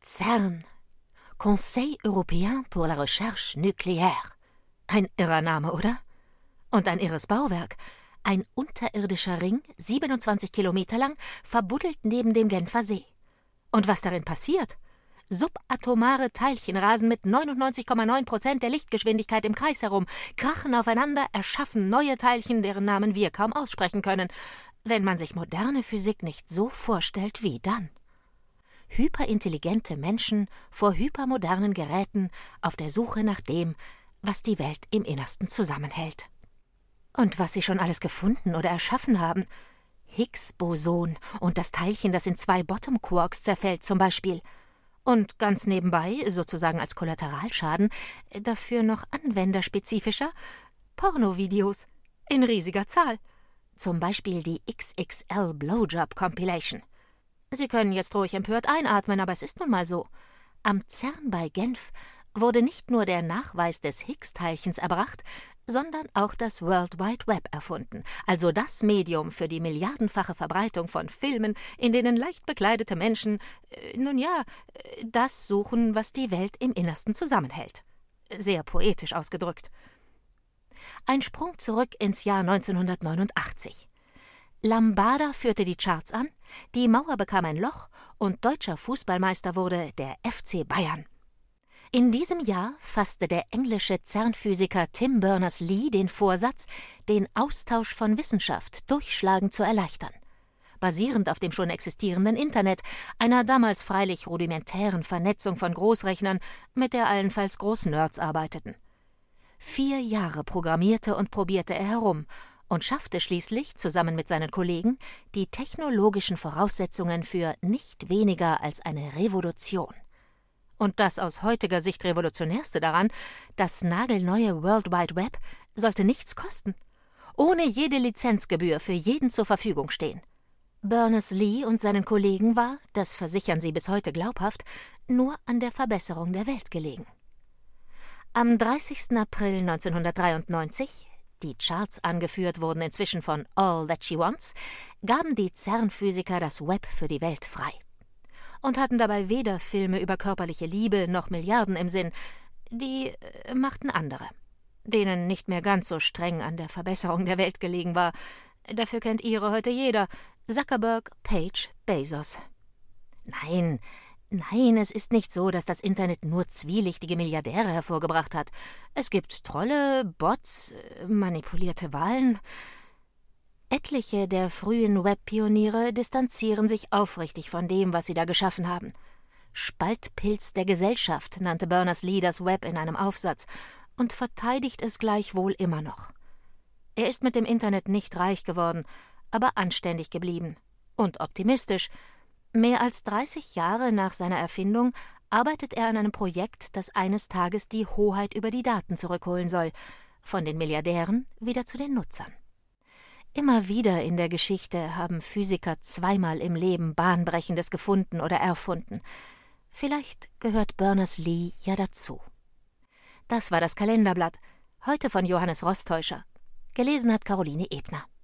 CERN, Conseil Européen pour la Recherche Nucléaire. Ein irrer Name, oder? Und ein irres Bauwerk. Ein unterirdischer Ring, 27 Kilometer lang, verbuddelt neben dem Genfer See. Und was darin passiert? Subatomare Teilchen rasen mit 99,9% der Lichtgeschwindigkeit im Kreis herum, krachen aufeinander, erschaffen neue Teilchen, deren Namen wir kaum aussprechen können. Wenn man sich moderne Physik nicht so vorstellt, wie dann? Hyperintelligente Menschen vor hypermodernen Geräten auf der Suche nach dem, was die Welt im Innersten zusammenhält. Und was sie schon alles gefunden oder erschaffen haben. Higgs-Boson und das Teilchen, das in 2 Bottom-Quarks zerfällt zum Beispiel. Und ganz nebenbei, sozusagen als Kollateralschaden, dafür noch anwenderspezifischer, Pornovideos in riesiger Zahl. Zum Beispiel die XXL Blowjob Compilation. Sie können jetzt ruhig empört einatmen, aber es ist nun mal so. Am CERN bei Genf wurde nicht nur der Nachweis des Higgs-Teilchens erbracht, sondern auch das World Wide Web erfunden, also das Medium für die milliardenfache Verbreitung von Filmen, in denen leicht bekleidete Menschen, das suchen, was die Welt im Innersten zusammenhält. Sehr poetisch ausgedrückt. Ein Sprung zurück ins Jahr 1989. Lambada führte die Charts an, die Mauer bekam ein Loch und deutscher Fußballmeister wurde der FC Bayern. In diesem Jahr fasste der englische CERN-Physiker Tim Berners-Lee den Vorsatz, den Austausch von Wissenschaft durchschlagend zu erleichtern. Basierend auf dem schon existierenden Internet, einer damals freilich rudimentären Vernetzung von Großrechnern, mit der allenfalls Großnerds arbeiteten. 4 Jahre programmierte und probierte er herum und schaffte schließlich, zusammen mit seinen Kollegen, die technologischen Voraussetzungen für nicht weniger als eine Revolution. Und das aus heutiger Sicht Revolutionärste daran, das nagelneue World Wide Web sollte nichts kosten, ohne jede Lizenzgebühr für jeden zur Verfügung stehen. Berners-Lee und seinen Kollegen war, das versichern sie bis heute glaubhaft, nur an der Verbesserung der Welt gelegen. Am 30. April 1993, die Charts angeführt wurden inzwischen von All That She Wants, gaben die CERN-Physiker das Web für die Welt frei. Und hatten dabei weder Filme über körperliche Liebe noch Milliarden im Sinn. Die machten andere, denen nicht mehr ganz so streng an der Verbesserung der Welt gelegen war. Dafür kennt ihre heute jeder: Zuckerberg, Page, Bezos. Nein, es ist nicht so, dass das Internet nur zwielichtige Milliardäre hervorgebracht hat. Es gibt Trolle, Bots, manipulierte Wahlen. Etliche der frühen Webpioniere distanzieren sich aufrichtig von dem, was sie da geschaffen haben. Spaltpilz der Gesellschaft nannte Berners-Lee das Web in einem Aufsatz und verteidigt es gleichwohl immer noch. Er ist mit dem Internet nicht reich geworden, aber anständig geblieben und optimistisch. Mehr als 30 Jahre nach seiner Erfindung arbeitet er an einem Projekt, das eines Tages die Hoheit über die Daten zurückholen soll, von den Milliardären wieder zu den Nutzern. Immer wieder in der Geschichte haben Physiker 2-mal im Leben Bahnbrechendes gefunden oder erfunden. Vielleicht gehört Berners-Lee ja dazu. Das war das Kalenderblatt, heute von Johannes Rostäuscher. Gelesen hat Caroline Ebner.